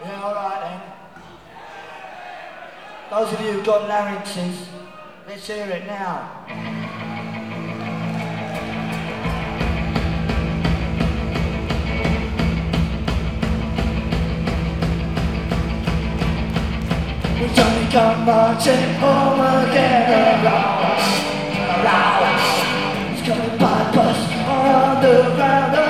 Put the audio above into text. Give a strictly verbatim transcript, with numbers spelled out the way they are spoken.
Yeah, alright then. Those of you who've got larynxes, let's hear it now. We Johnny come marching home again around, around. It's coming by bus on the ground.